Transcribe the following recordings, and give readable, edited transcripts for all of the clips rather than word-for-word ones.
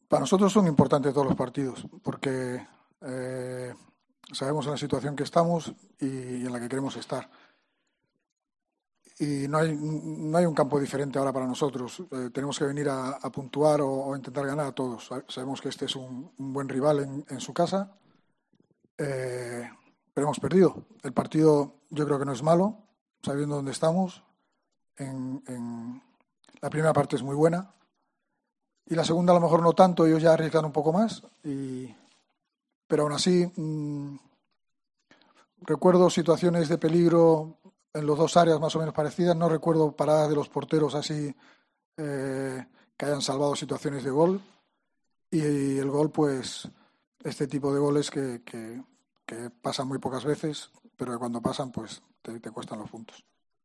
Para nosotros son importantes todos los partidos, porque sabemos en la situación que estamos y en la que queremos estar. Y no hay un campo diferente ahora para nosotros. Tenemos que venir a puntuar o intentar ganar a todos. Sabemos que este es un buen rival en su casa, pero hemos perdido. El partido yo creo que no es malo, sabiendo dónde estamos. La primera parte es muy buena y la segunda a lo mejor no tanto, ellos ya arriesgan un poco más, pero aún así recuerdo situaciones de peligro en los dos áreas más o menos parecidas, no recuerdo paradas de los porteros así que hayan salvado situaciones de gol y el gol pues este tipo de goles que pasan muy pocas veces, pero que cuando pasan pues te cuestan los puntos.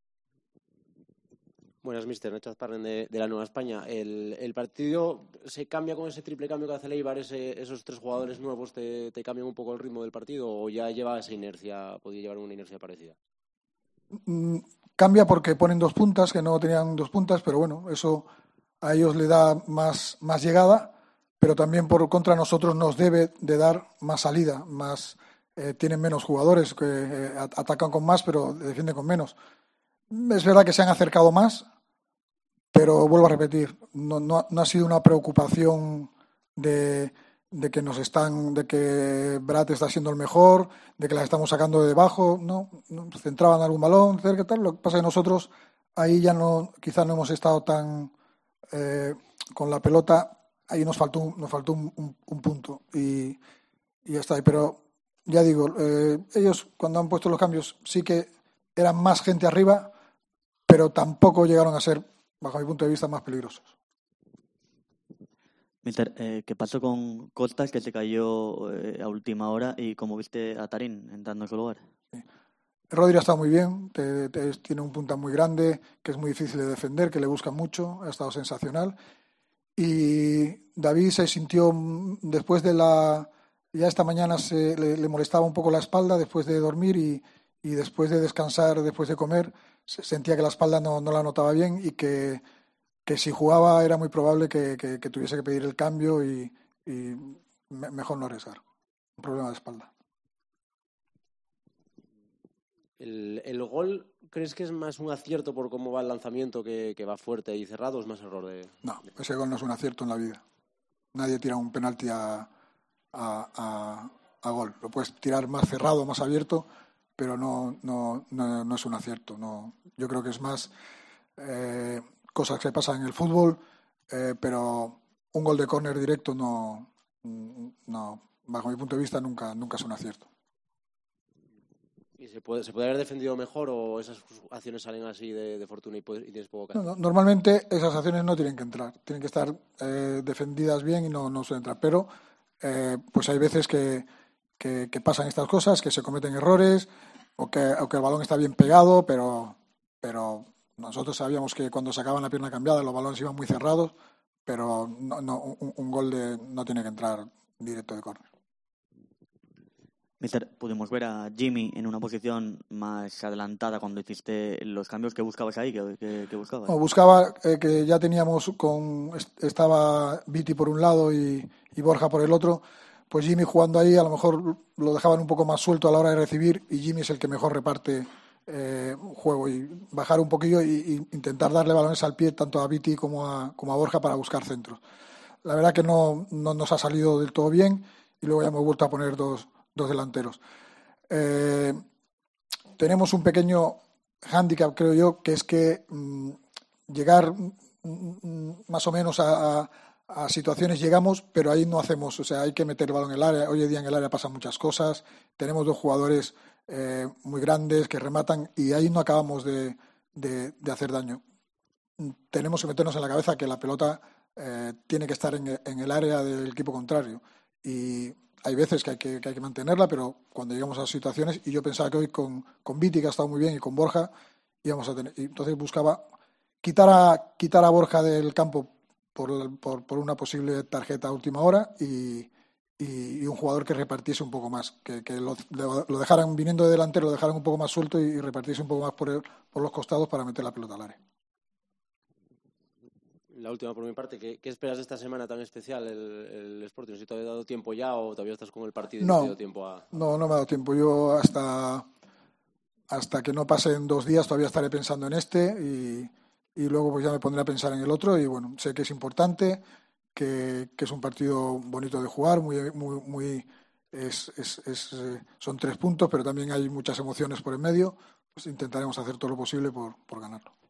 Buenas, míster. Nacho Azparren de la Nueva España. ¿El partido se cambia con ese triple cambio que hace Leibar? ¿Esos tres jugadores nuevos te cambian un poco el ritmo del partido o ya lleva esa inercia, podría llevar una inercia parecida? Cambia porque ponen dos puntas, que no tenían dos puntas, pero bueno, eso a ellos le da más llegada, pero también por contra a nosotros nos debe de dar más salida, tienen menos jugadores que atacan con más, pero defienden con menos. Es verdad que se han acercado más, pero vuelvo a repetir, no ha sido una preocupación de que Brad está siendo el mejor, de que la estamos sacando de debajo, no centraban algún balón, cerca tal. Lo que pasa es que nosotros ahí ya quizás no hemos estado tan con la pelota, ahí nos faltó un punto y ya está. Pero ya digo, ellos cuando han puesto los cambios sí que eran más gente arriba, pero tampoco llegaron a ser, bajo mi punto de vista, más peligrosos. Mister, ¿qué pasó con Costas, que se cayó a última hora, y cómo viste a Tarín entrando en su lugar? Sí. Rodri ha estado muy bien, tiene un punta muy grande, que es muy difícil de defender, que le busca mucho, ha estado sensacional. Y David se sintió, después de ya esta mañana le molestaba un poco la espalda después de dormir y después de descansar, después de comer, sentía que la espalda no la notaba bien y que si jugaba era muy probable que tuviese que pedir el cambio y mejor no arriesgar. Un problema de espalda. ¿El gol crees que es más un acierto por cómo va el lanzamiento, que va fuerte y cerrado, o es más error de...? No, ese gol no es un acierto en la vida. Nadie tira un penalti a gol. Lo puedes tirar más cerrado, más abierto, pero no es un acierto. No. Yo creo que es más cosas que pasan en el fútbol, pero un gol de córner directo no, bajo mi punto de vista nunca es un acierto. ¿Y se puede haber defendido mejor o esas acciones salen así de fortuna y tienes poco que hacer? No, normalmente esas acciones no tienen que entrar, tienen que estar defendidas bien y no suelen entrar, pero pues hay veces que pasan estas cosas, que se cometen errores o que el balón está bien pegado, pero nosotros sabíamos que cuando sacaban la pierna cambiada los balones iban muy cerrados, pero un gol no tiene que entrar directo de córner. Mister, pudimos ver a Jimmy en una posición más adelantada cuando hiciste los cambios. ¿Qué buscabas ahí? ¿Qué buscabas? Buscaba que ya teníamos estaba Viti por un lado y Borja por el otro. Pues Jimmy jugando ahí a lo mejor lo dejaban un poco más suelto a la hora de recibir y Jimmy es el que mejor reparte juego y bajar un poquillo y intentar darle balones al pie tanto a Viti como a Borja para buscar centros. La verdad que no nos ha salido del todo bien y luego ya hemos vuelto a poner dos delanteros. Tenemos un pequeño hándicap, creo yo, que es que llegar más o menos a situaciones llegamos, pero ahí no hacemos, o sea, hay que meter el balón en el área. Hoy en día en el área pasan muchas cosas, tenemos dos jugadores muy grandes que rematan y ahí no acabamos de hacer daño. Tenemos que meternos en la cabeza que la pelota tiene que estar en el área del equipo contrario y hay veces que hay que mantenerla, pero cuando llegamos a situaciones, y yo pensaba que hoy con Viti, que ha estado muy bien, y con Borja íbamos a tener, y entonces buscaba quitar a Borja del campo por una posible tarjeta a última hora y un jugador que repartiese un poco más, que lo dejaran viniendo de delantero, lo dejaran un poco más suelto y repartiese un poco más por los costados para meter la pelota al área. La última por mi parte, ¿qué esperas de esta semana tan especial el Sporting? ¿Si te había dado tiempo ya o todavía estás con el partido y no te dio tiempo a...? No me ha dado tiempo. Yo hasta que no pasen 2 días todavía estaré pensando en este y luego pues ya me pondré a pensar en el otro y bueno, sé que es importante, que es un partido bonito de jugar, son 3 puntos, pero también hay muchas emociones por en medio, pues intentaremos hacer todo lo posible por ganarlo.